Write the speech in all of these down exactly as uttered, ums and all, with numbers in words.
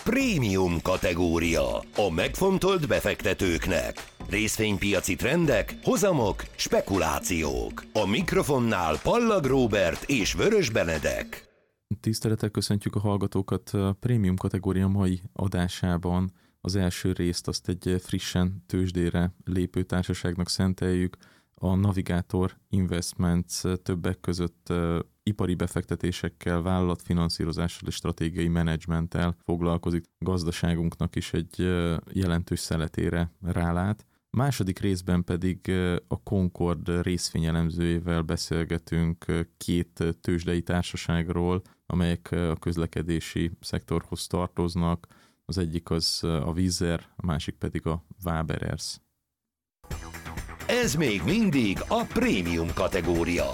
Prémium kategória. A megfontolt befektetőknek. Részvénypiaci trendek, hozamok, spekulációk. A mikrofonnál Pallag Róbert és Vörös Benedek. Tisztelettel köszöntjük a hallgatókat a Prémium kategória mai adásában. Az első részt azt egy frissen tőzsdére lépő társaságnak szenteljük. A Navigator Investments többek között uh, ipari befektetésekkel, vállalatfinanszírozással és stratégiai menedzsmenttel foglalkozik. Gazdaságunknak is egy uh, jelentős szeletére rálát. Második részben pedig uh, a Concord részvényelemzőjével beszélgetünk uh, két tőzsdei társaságról, amelyek uh, a közlekedési szektorhoz tartoznak. Az egyik az uh, a Wizz Air, a másik pedig a Waberers. Ez még mindig a prémium kategória.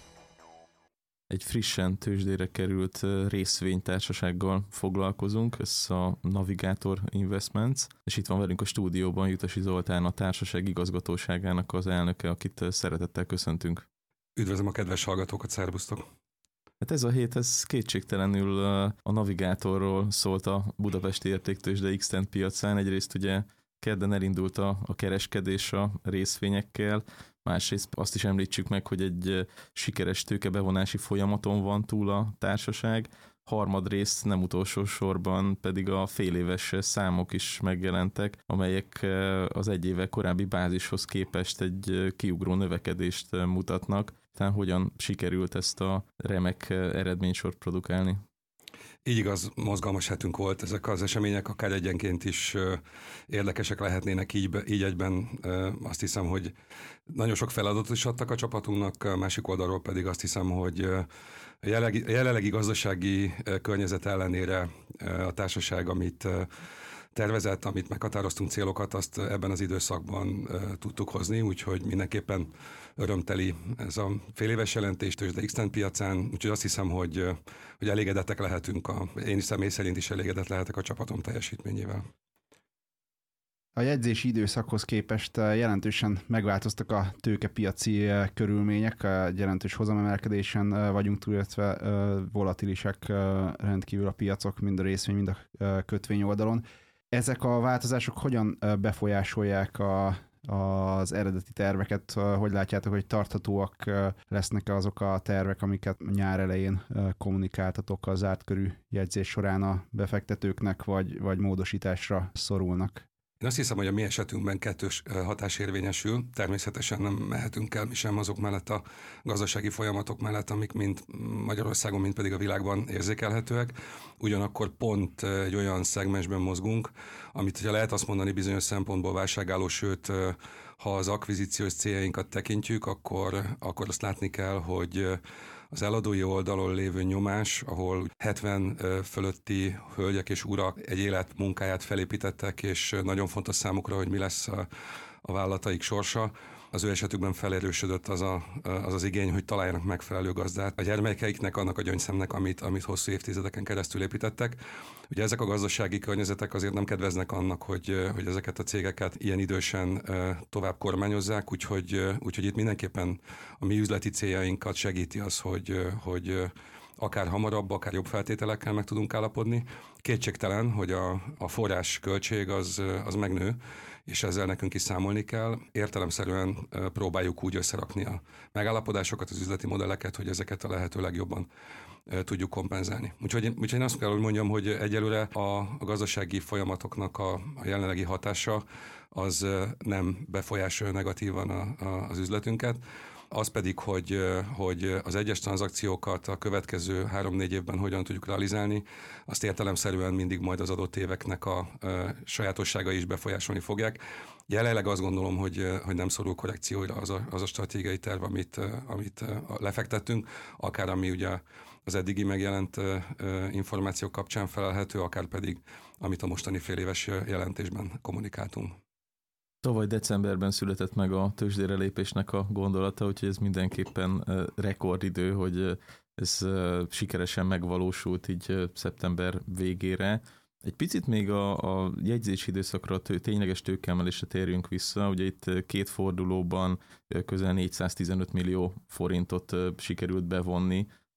Egy frissen tőzsdére került részvénytársasággal foglalkozunk, ez a Navigator Investments, és itt van velünk a stúdióban Jutasi Zoltán, a társaság igazgatóságának az elnöke, akit szeretettel köszöntünk. Üdvözlöm a kedves hallgatókat, szervusztok! Hát ez a hét, ez kétségtelenül a Navigatorról szólt a budapesti értéktőzsde X-Tent piacán. Egyrészt ugye kedden elindult a, a kereskedés a részvényekkel, másrészt azt is említsük meg, hogy egy sikeres tőkebevonási folyamaton van túl a társaság, harmadrészt nem utolsó sorban pedig a féléves számok is megjelentek, amelyek az egy évvel korábbi bázishoz képest egy kiugró növekedést mutatnak. Tehát hogyan sikerült ezt a remek eredménysort produkálni? Így igaz, mozgalmas hetünk volt, ezek az események akár egyenként is érdekesek lehetnének így, így egyben. Azt hiszem, hogy nagyon sok feladatot is adtak a csapatunknak, másik oldalról pedig azt hiszem, hogy a jelenlegi, jelenlegi gazdasági környezet ellenére a társaság, amit tervezett, amit meghatároztunk célokat, azt ebben az időszakban uh, tudtuk hozni, úgyhogy mindenképpen örömteli ez a féléves jelentés tőzsde X-Tent piacán, úgyhogy azt hiszem, hogy, uh, hogy elégedettek lehetünk, a, én is személy szerint is elégedett lehetek a csapatom teljesítményével. A jegyzési időszakhoz képest jelentősen megváltoztak a tőkepiaci körülmények, jelentős hozamemelkedésen vagyunk túl, illetve volatilisek rendkívül a piacok, mind a részvény, mind a kötvény oldalon. Ezek a változások hogyan befolyásolják a, az eredeti terveket? Hogy látjátok, hogy tarthatóak lesznek azok a tervek, amiket nyár elején kommunikáltatok az zárt körű jegyzés során a befektetőknek, vagy, vagy módosításra szorulnak? Én azt hiszem, hogy a mi esetünkben kettős hatás érvényesül. Természetesen nem mehetünk el mi sem azok mellett a gazdasági folyamatok mellett, amik mind Magyarországon, mind pedig a világban érzékelhetőek. Ugyanakkor pont egy olyan szegmensben mozgunk, amit ugye lehet azt mondani bizonyos szempontból válságálló, sőt, ha az akvizíciós céljainkat tekintjük, akkor, akkor azt látni kell, hogy az eladói oldalon lévő nyomás, ahol hetven fölötti hölgyek és urak egy élet munkáját felépítettek, és nagyon fontos számukra, hogy mi lesz a, a vállalataik sorsa. Az ő esetükben felerősödött az, a, az az igény, hogy találjanak megfelelő gazdát a gyermekeiknek, annak a gyöngyszemnek, amit, amit hosszú évtizedeken keresztül építettek. Ugye ezek a gazdasági környezetek azért nem kedveznek annak, hogy, hogy ezeket a cégeket ilyen idősen tovább kormányozzák, úgyhogy, úgyhogy itt mindenképpen a mi üzleti céljainkat segíti az, hogy, hogy akár hamarabb, akár jobb feltételekkel meg tudunk állapodni. Kétségtelen, hogy a, a forrás költség az, az megnő, és ezzel nekünk is számolni kell. Értelemszerűen próbáljuk úgy összerakni a megállapodásokat, az üzleti modelleket, hogy ezeket a lehető legjobban tudjuk kompenzálni. Úgyhogy, úgyhogy én azt kell, hogy mondjam, hogy egyelőre a, a gazdasági folyamatoknak a, a jelenlegi hatása az nem befolyásolja negatívan a, a, az üzletünket. Az pedig, hogy, hogy az egyes tranzakciókat a következő három-négy évben hogyan tudjuk realizálni, azt értelemszerűen mindig majd az adott éveknek a, a sajátosságai is befolyásolni fogják. Jelenleg azt gondolom, hogy, hogy nem szorul korrekcióra az a, az a stratégiai terv, amit, amit lefektettünk, akár ami ugye az eddigi megjelent információk kapcsán felelhető, akár pedig amit a mostani féléves jelentésben kommunikáltunk. Tavaly decemberben született meg a tőzsdére lépésnek a gondolata, úgyhogy ez mindenképpen rekordidő, hogy ez sikeresen megvalósult így szeptember végére. Egy picit még a, a jegyzési időszakra, a tényleges tőkeemelésre térjünk vissza. Ugye itt két fordulóban közel négyszáztizenöt millió forintot sikerült bevonni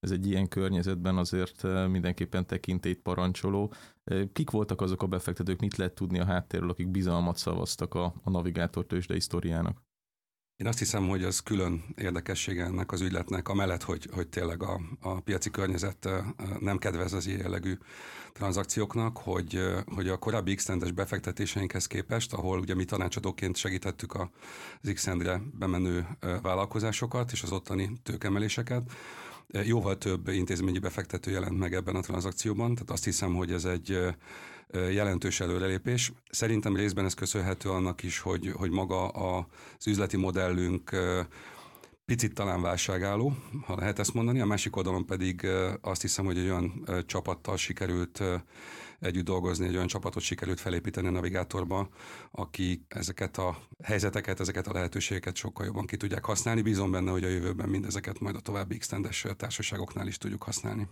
ez egy ilyen környezetben azért mindenképpen tekintélyt parancsoló. Kik voltak azok a befektetők, mit lehet tudni a háttérről, akik bizalmat szavaztak a, a Navigator tőzsdei sztoriának? Én azt hiszem, hogy az külön érdekessége ennek az ügyletnek, amellett, hogy, hogy tényleg a, a piaci környezet nem kedvez az ilyen jellegű tranzakcióknak, hogy, hogy a korábbi Xtend-es befektetéseinkhez képest, ahol ugye mi tanácsadóként segítettük az Xtend-re bemenő vállalkozásokat és az ottani tőkemeléseket, jóval több intézményi befektető jelent meg ebben a tranzakcióban, tehát azt hiszem, hogy ez egy jelentős előrelépés. Szerintem részben ez köszönhető annak is, hogy, hogy maga az üzleti modellünk picit talán válságálló, ha lehet ezt mondani, a másik oldalon pedig azt hiszem, hogy egy olyan csapattal sikerült együtt dolgozni, egy olyan csapatot sikerült felépíteni a Navigatorba, aki ezeket a helyzeteket, ezeket a lehetőségeket sokkal jobban ki tudják használni. Bízom benne, hogy a jövőben mindezeket majd a további Xtend-es társaságoknál is tudjuk használni.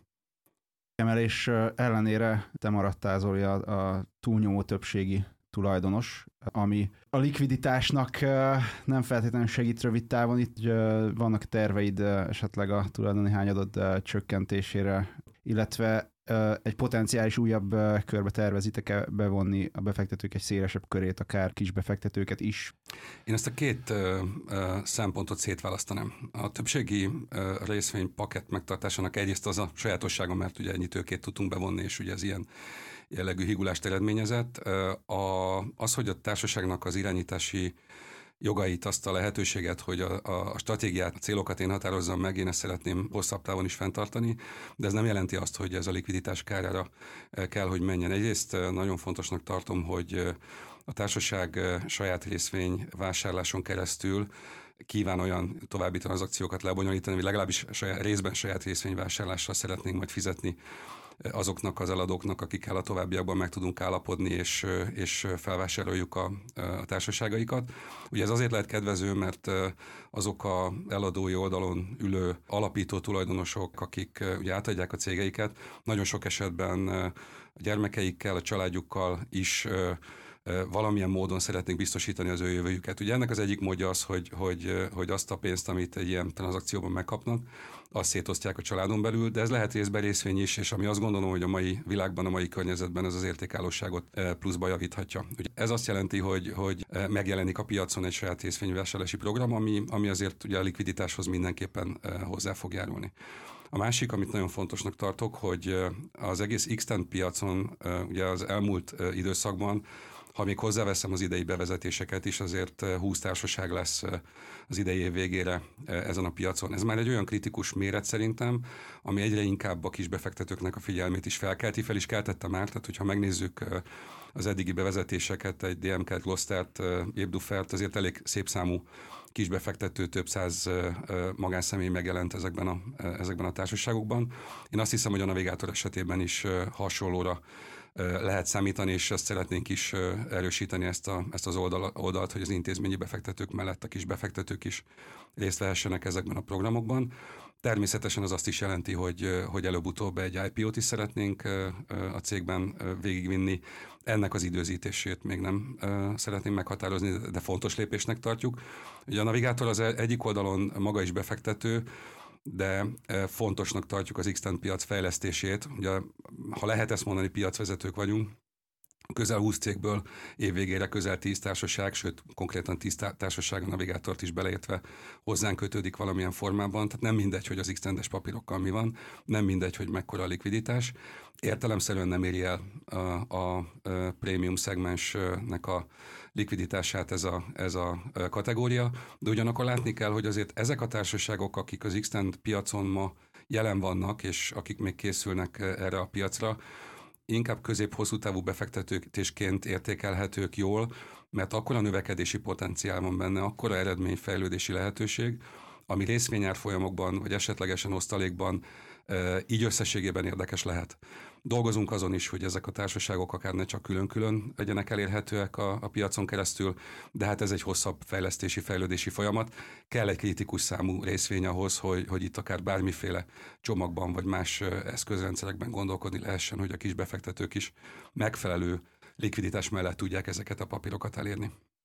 Emelés ellenére te maradtál, Zoli, a, a túlnyomó többségi tulajdonos, ami a likviditásnak nem feltétlenül segít rövid távon. Itt vannak terveid esetleg a tulajdoni hányadod csökkentésére, illetve egy potenciális újabb körbe tervezitek-e bevonni a befektetők egy szélesebb körét, akár kis befektetőket is? Én ezt a két uh, uh, szempontot szétválasztanám. A többségi uh, részvénypakett megtartásának egyrészt az a sajátossága, mert ugye ennyi tőkét tudtunk bevonni, és ugye ez ilyen jellegű hígulást eredményezett. Uh, a, az, hogy a társaságnak az irányítási jogait, azt a lehetőséget, hogy a, a stratégiát, a célokat én határozzam meg, én ezt szeretném hosszabb távon is fenntartani, de ez nem jelenti azt, hogy ez a likviditás kárára kell, hogy menjen. Egyrészt nagyon fontosnak tartom, hogy a társaság saját részvény vásárláson keresztül kíván olyan további tranzakciókat lebonyolítani, vagy legalábbis saját, részben saját részvényvásárlással szeretnénk majd fizetni azoknak az eladóknak, akikkel a továbbiakban meg tudunk állapodni, és, és felvásároljuk a, a társaságaikat. Ugye ez azért lehet kedvező, mert azok a eladói oldalon ülő alapító tulajdonosok, akik ugye átadják a cégeiket, nagyon sok esetben a gyermekeikkel, a családjukkal is valamilyen módon szeretnénk biztosítani az ő jövőjüket. Ugye ennek az egyik módja az, hogy, hogy, hogy azt a pénzt, amit egy ilyen tranzakcióban megkapnak, azt szétosztják a családon belül, de ez lehet részben részvény is, és ami azt gondolom, hogy a mai világban, a mai környezetben ez az értékállóságot pluszba javíthatja. Ugye ez azt jelenti, hogy, hogy megjelenik a piacon egy saját részvényvásárlási program, ami, ami azért ugye a likviditáshoz mindenképpen hozzá fog járulni. A másik, amit nagyon fontosnak tartok, hogy az egész Xtend piacon ugye az elmúlt időszakban, ha még hozzáveszem az idei bevezetéseket is, azért húsz társaság lesz az idei év végére ezen a piacon. Ez már egy olyan kritikus méret szerintem, ami egyre inkább a kis befektetőknek a figyelmét is felkelti, fel is keltette már, tehát hogyha megnézzük az eddigi bevezetéseket, egy dé em ká-t, Glostert, Ébdufert, azért elég szép számú kisbefektető, több száz magánszemély megjelent ezekben a, ezekben a társaságokban. Én azt hiszem, hogy a Navigator esetében is hasonlóra lehet számítani, és ezt szeretnénk is erősíteni ezt, a, ezt az oldal, oldalt, hogy az intézményi befektetők mellett a kis befektetők is részt vehessenek ezekben a programokban. Természetesen az azt is jelenti, hogy, hogy előbb-utóbb egy i pé ó-t is szeretnénk a cégben végigvinni. Ennek az időzítését még nem szeretném meghatározni, de fontos lépésnek tartjuk. Ugye a Navigator az egyik oldalon maga is befektető, de fontosnak tartjuk az Xtend piac fejlesztését. Ugye, ha lehet ezt mondani, piacvezetők vagyunk, közel húsz cégből évvégére közel tíz társaság, sőt konkrétan tíz társaság a Navigátort is beleértve hozzánk kötődik valamilyen formában, tehát nem mindegy, hogy az Xtendes papírokkal mi van, nem mindegy, hogy mekkora a likviditás. Értelemszerűen nem éri el a, a, a prémium szegmensnek a likviditását ez a, ez a kategória, de ugyanakkor látni kell, hogy azért ezek a társaságok, akik az Xtend piacon ma jelen vannak, és akik még készülnek erre a piacra, inkább közép-hosszú távú befektetésként értékelhetők jól, mert akkora növekedési potenciál van benne, akkora eredményfejlődési lehetőség, ami részvényárfolyamokban, vagy esetlegesen osztalékban így összességében érdekes lehet. Dolgozunk azon is, hogy ezek a társaságok akár ne csak külön-külön legyenek elérhetőek a, a piacon keresztül, de hát ez egy hosszabb fejlesztési, fejlődési folyamat. Kell egy kritikus számú részvény ahhoz, hogy, hogy itt akár bármiféle csomagban vagy más eszközrendszerekben gondolkodni lehessen, hogy a kis befektetők is megfelelő likviditás mellett tudják ezeket a papírokat elérni.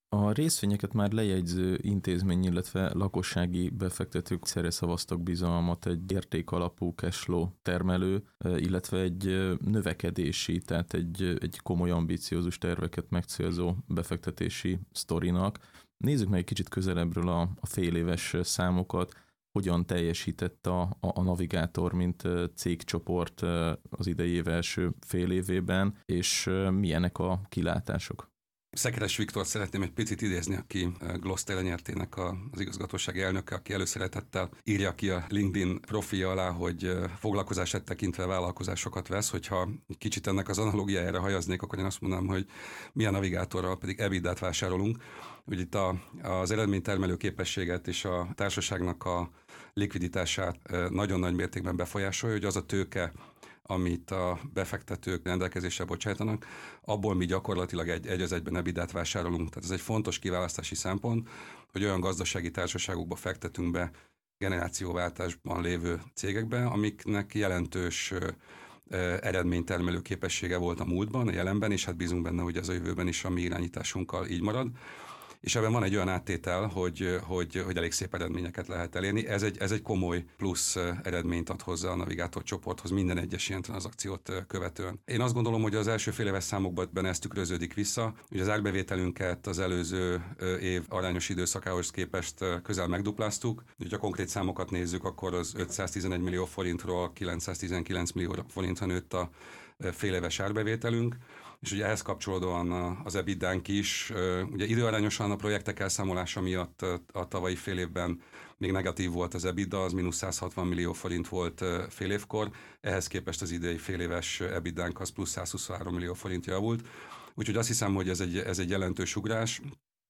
A részvényeket már lejegyző intézmény, illetve lakossági befektetők szerre szavaztak bizalmat egy értékalapú cashflow termelő, illetve egy növekedési, tehát egy, egy komoly ambiciózus terveket megcélzó befektetési sztorinak. Nézzük meg egy kicsit közelebbről a, a fél éves számokat, hogyan teljesített a, a, a Navigator, mint cégcsoport az idei év első fél évében, és milyenek a kilátások. Szekeres Viktor szeretném egy picit idézni, aki Gloster lenyertének az igazgatósági elnöke, aki előszeretettel írja ki a LinkedIn profilja alá, hogy foglalkozását tekintve vállalkozásokat vesz, hogyha kicsit ennek az analógiájára hajaznék, akkor én azt mondanám, hogy mi a Navigatorral pedig ebitdát vásárolunk. Úgy itt a, az eredménytermelő képességet és a társaságnak a likviditását nagyon nagy mértékben befolyásolja, hogy az a tőke, amit a befektetők rendelkezésre bocsájtanak, abból mi gyakorlatilag egy, egy az egyben ebitdát vásárolunk. Tehát ez egy fontos kiválasztási szempont, hogy olyan gazdasági társaságokba fektetünk be generációváltásban lévő cégekbe, amiknek jelentős eredménytermelő képessége volt a múltban, a jelenben, és hát bízunk benne, hogy ez a jövőben is a mi irányításunkkal így marad. És ebben van egy olyan áttétel, hogy, hogy, hogy elég szép eredményeket lehet elérni. Ez egy, ez egy komoly plusz eredményt ad hozzá a Navigator csoporthoz minden egyes ilyen tranzakciót követően. Én azt gondolom, hogy az első fél éves számokban ez tükröződik vissza. Ugye az árbevételünket az előző év arányos időszakához képest közel megdupláztuk. Ha a konkrét számokat nézzük, akkor az ötszáztizenegy millió forintról kilencszáztizenkilenc millió forintra nőtt a fél éves árbevételünk, és ugye ehhez kapcsolódóan az ebitdánk is, ugye időarányosan a projektek elszámolása miatt a tavalyi fél évben még negatív volt az EBITDA, az mínusz százhatvan millió forint volt fél évkor, ehhez képest az idei fél éves ebitdánk az plusz százhuszonhárom millió forint javult, úgyhogy azt hiszem, hogy ez egy, ez egy jelentős ugrás.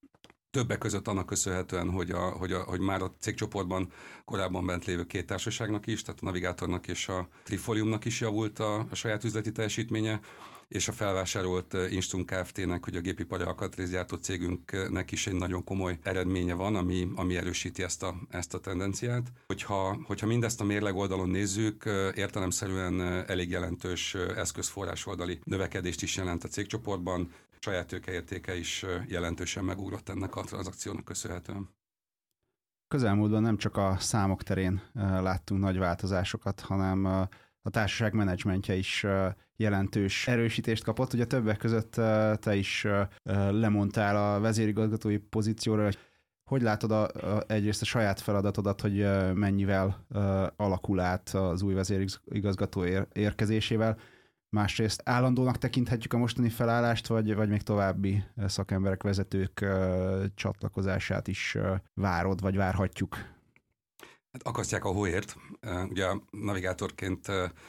Többek között annak köszönhetően, hogy, a, hogy, a, hogy már a cégcsoportban korábban bent lévő két társaságnak is, tehát a Navigatornak és a Trifoliumnak is javult a, a saját üzleti teljesítménye, és a felvásárolt Instrum Kft-nek, hogy a gépipari alkatrészgyártó cégünknek is egy nagyon komoly eredménye van, ami, ami erősíti ezt a, ezt a tendenciát. Hogyha, hogyha mindezt a mérleg oldalon nézzük, értelemszerűen elég jelentős eszközforrás oldali növekedést is jelent a cégcsoportban, saját tőkeértéke is jelentősen megugrott ennek a tranzakciónak köszönhetően. Közelmúltban nem csak a számok terén láttunk nagy változásokat, hanem a társaság menedzsmentje is jelentős erősítést kapott. Ugye többek között te is lemondtál a vezérigazgatói pozícióra. Hogy látod a, a, egyrészt a saját feladatodat, hogy mennyivel alakul át az új vezérigazgató ér, érkezésével? Másrészt állandónak tekinthetjük a mostani felállást, vagy, vagy még további szakemberek, vezetők csatlakozását is várod, vagy várhatjuk? Hát akasztják a hóért. Ugye a Navigatorként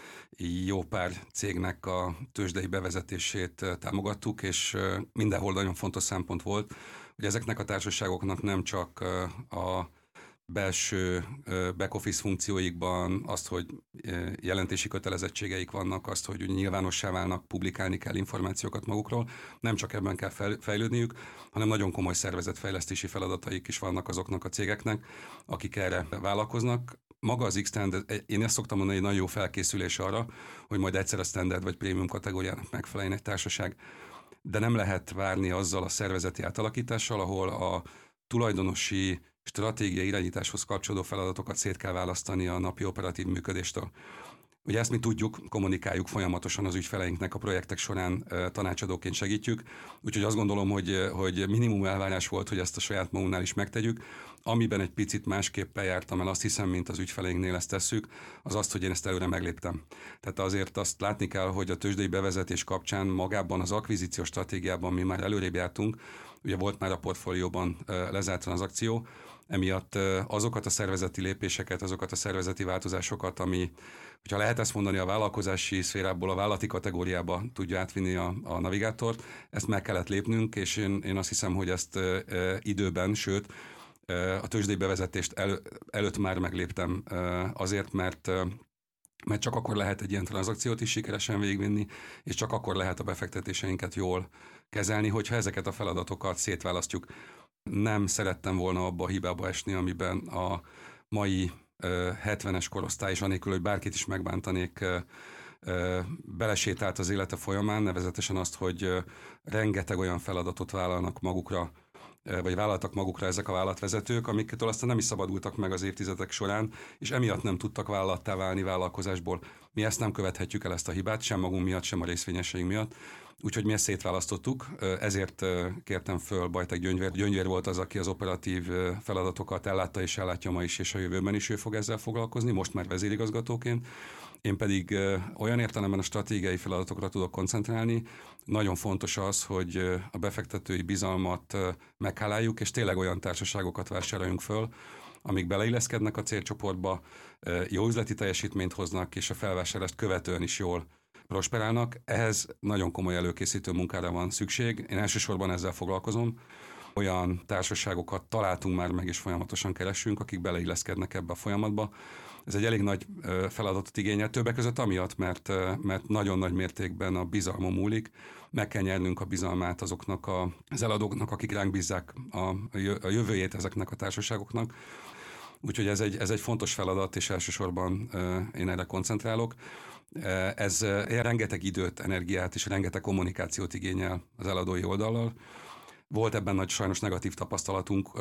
jó pár cégnek a tőzsdei bevezetését támogattuk, és mindenhol nagyon fontos szempont volt, hogy ezeknek a társaságoknak nem csak a belső back-office funkcióikban azt, hogy jelentési kötelezettségeik vannak, azt, hogy nyilvánossá válnak, publikálni kell információkat magukról, nem csak ebben kell fejlődniük, hanem nagyon komoly szervezetfejlesztési feladataik is vannak azoknak a cégeknek, akik erre vállalkoznak. Maga az X-Standard, én ezt szoktam mondani, egy nagyon jó felkészülés arra, hogy majd egyszer a standard vagy prémium kategóriának megfeleljen egy társaság, de nem lehet várni azzal a szervezeti átalakítással, ahol a tulajdonosi stratégiai irányításhoz kapcsolódó feladatokat szét kell választani a napi operatív működéstől. Ugye ezt mi tudjuk, kommunikáljuk folyamatosan az ügyfeleinknek, a projektek során e, tanácsadóként segítjük, úgyhogy azt gondolom, hogy, hogy minimum elvárás volt, hogy ezt a saját magunknál is megtegyük. Amiben egy picit másképpen jártam el, azt hiszem, mint az ügyfeleinknél ezt tesszük, az azt, hogy én ezt előre megléptem. Tehát azért azt látni kell, hogy a tőzsdei bevezetés kapcsán magában az akvizíciós stratégiában mi már előrébb jártunk, ugye volt már a portfólióban e, lezárt tranzakció, emiatt azokat a szervezeti lépéseket, azokat a szervezeti változásokat, ami, hogyha lehet ezt mondani, a vállalkozási szférából a vállalati kategóriába tudja átvinni a, a Navigátort, ezt meg kellett lépnünk, és én, én azt hiszem, hogy ezt e, időben, sőt, e, a tőzsdei bevezetést el, előtt már megléptem e, azért, mert e, mert csak akkor lehet egy ilyen tranzakciót is sikeresen végigvinni, és csak akkor lehet a befektetéseinket jól kezelni, hogyha ezeket a feladatokat szétválasztjuk. Nem szerettem volna abba a hibába esni, amiben a mai uh, hetvenes korosztály, és anélkül, hogy bárkit is megbántanék, uh, uh, belesétált az élete folyamán, nevezetesen azt, hogy uh, rengeteg olyan feladatot vállalnak magukra, vagy vállaltak magukra ezek a vállalatvezetők, amiktől aztán nem is szabadultak meg az évtizedek során, és emiatt nem tudtak vállalattá válni vállalkozásból. Mi ezt nem követhetjük el, ezt a hibát, sem magunk miatt, sem a részvényeseink miatt. Úgyhogy mi ezt szétválasztottuk, ezért kértem föl Bajtek Gyöngyvér. Gyöngyvér volt az, aki az operatív feladatokat ellátta és ellátja ma is, és a jövőben is ő fog ezzel foglalkozni, most már vezérigazgatóként. Én pedig olyan értelemben a stratégiai feladatokra tudok koncentrálni. Nagyon fontos az, hogy a befektetői bizalmat megháláljuk, és tényleg olyan társaságokat vásároljunk föl, amik beleilleszkednek a célcsoportba, jó üzleti teljesítményt hoznak, és a felvásárlást követően is jól prosperálnak. Ehhez nagyon komoly előkészítő munkára van szükség. Én elsősorban ezzel foglalkozom. Olyan társaságokat találtunk már meg, és folyamatosan keresünk, akik beleilleszkednek ebbe a folyamatba. Ez egy elég nagy feladatot igényel, többek között amiatt, mert, mert nagyon nagy mértékben a bizalmon múlik. Meg kell nyernünk a bizalmát azoknak a, az eladóknak, akik ránk bízzák a, a jövőjét ezeknek a társaságoknak. Úgyhogy ez egy, ez egy fontos feladat, és elsősorban én erre koncentrálok. Ez rengeteg időt, energiát és rengeteg kommunikációt igényel az eladói oldallal. Volt ebben nagy sajnos negatív tapasztalatunk,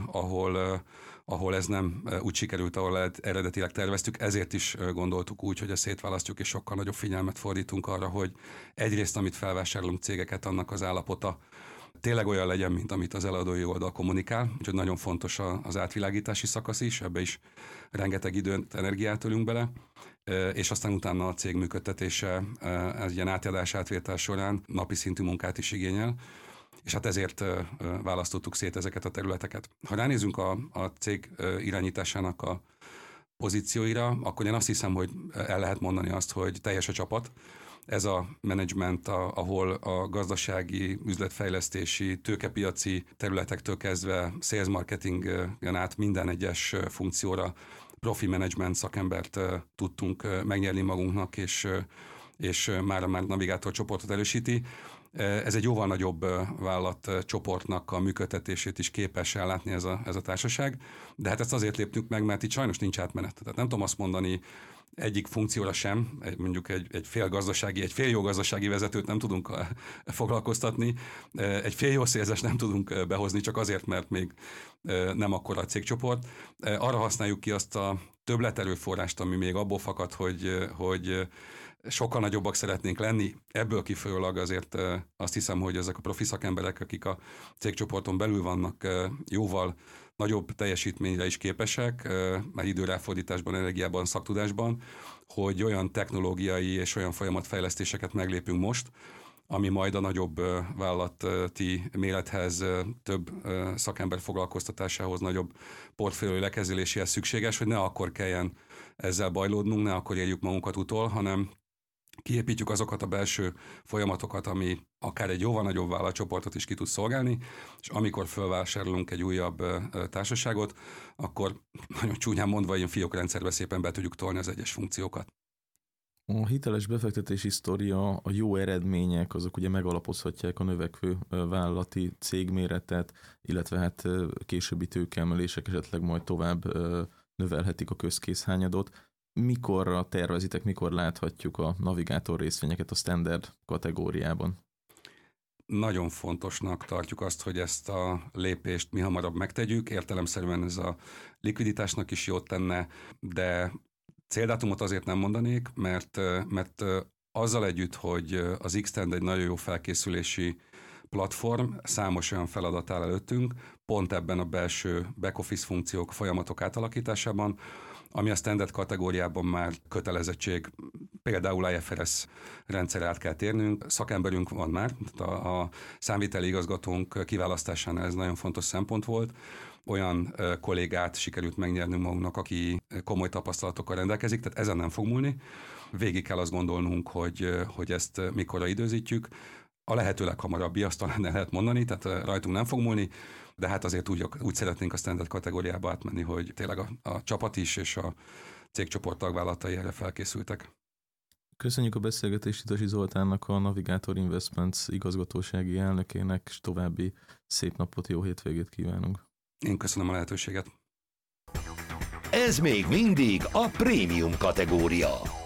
ahol, ahol ez nem úgy sikerült, ahol eredetileg terveztük, ezért is gondoltuk úgy, hogy ezt szétválasztjuk, és sokkal nagyobb figyelmet fordítunk arra, hogy egyrészt, amit felvásárolunk cégeket, annak az állapota tényleg olyan legyen, mint amit az eladói oldal kommunikál, úgyhogy nagyon fontos az átvilágítási szakasz is, ebbe is rengeteg időt, energiát ölünk bele, és aztán utána a cég működtetése ez ilyen átadás átvétel során napi szintű munkát is igényel, és hát ezért választottuk szét ezeket a területeket. Ha ránézünk a, a cég irányításának a pozícióira, akkor én azt hiszem, hogy el lehet mondani azt, hogy teljes a csapat. Ez a menedzsment, ahol a gazdasági, üzletfejlesztési, tőkepiaci területektől kezdve sales marketingen át minden egyes funkcióra profi menedzsment szakembert tudtunk megnyerni magunknak, és, és már már Navigátor csoportot erősíti. Ez egy jóval nagyobb vállalatcsoportnak a működtetését is képes ellátni ez a, ez a társaság, de hát ezt azért léptünk meg, mert itt sajnos nincs átmenet. Tehát nem tudom azt mondani egyik funkcióra sem, mondjuk egy, egy fél gazdasági, egy fél jó gazdasági vezetőt nem tudunk foglalkoztatni, egy fél jó szélzes nem tudunk behozni, csak azért, mert még nem akkora a cégcsoport. Arra használjuk ki azt a többleterőforrást, ami még abból fakad, hogy, hogy sokkal nagyobbak szeretnénk lenni. Ebből kifolyólag azért azt hiszem, hogy ezek a profi szakemberek, akik a cégcsoporton belül vannak, jóval nagyobb teljesítményre is képesek, már időráfordításban, energiában, szaktudásban, hogy olyan technológiai és olyan folyamatfejlesztéseket meglépünk most, ami majd a nagyobb vállalati mérethez, több szakember foglalkoztatásához, nagyobb portfólió lekezeléséhez szükséges, hogy ne akkor kelljen ezzel bajlódnunk, ne akkor érjük magunkat utol, hanem kiépítjük azokat a belső folyamatokat, ami akár egy jóval nagyobb vállalatcsoportot is ki tud szolgálni, és amikor fölvásárolunk egy újabb társaságot, akkor nagyon csúnyán mondva, ilyen fiókrendszerbe szépen be tudjuk tolni az egyes funkciókat. A hiteles befektetési sztoria, a jó eredmények, azok ugye megalapozhatják a növekvő vállalati cégméretet, illetve hát későbbi tőkeemelések esetleg majd tovább növelhetik a közkészhányadot. Mikorra tervezitek, mikor láthatjuk a Navigátor részvényeket a standard kategóriában? Nagyon fontosnak tartjuk azt, hogy ezt a lépést mi hamarabb megtegyük. Értelemszerűen ez a likviditásnak is jót tenne, de céldátumot azért nem mondanék, mert, mert azzal együtt, hogy az Xtend egy nagyon jó felkészülési platform, számos olyan feladat áll előttünk, pont ebben a belső back-office funkciók, folyamatok átalakításában, ami a standard kategóriában már kötelezettség, például I F R S rendszerre át kell térnünk. Szakemberünk van már, a, a számviteli igazgatónk kiválasztásánál ez nagyon fontos szempont volt. Olyan kollégát sikerült megnyernünk magunknak, aki komoly tapasztalatokkal rendelkezik, tehát ezen nem fog múlni. Végig kell azt gondolnunk, hogy, hogy ezt mikorra időzítjük. A lehető leghamarabbi, azt talán lehet mondani, tehát rajtunk nem fog múlni, de hát azért úgy, úgy szeretnénk a standard kategóriába átmenni, hogy tényleg a, a csapat is és a cégcsoport tagvállalatai erre felkészültek. Köszönjük a beszélgetést Itasi Zoltánnak, a Navigátor Investments igazgatósági elnökének, és további szép napot, jó hétvégét kívánunk. Én köszönöm a lehetőséget. Ez még mindig a prémium kategória.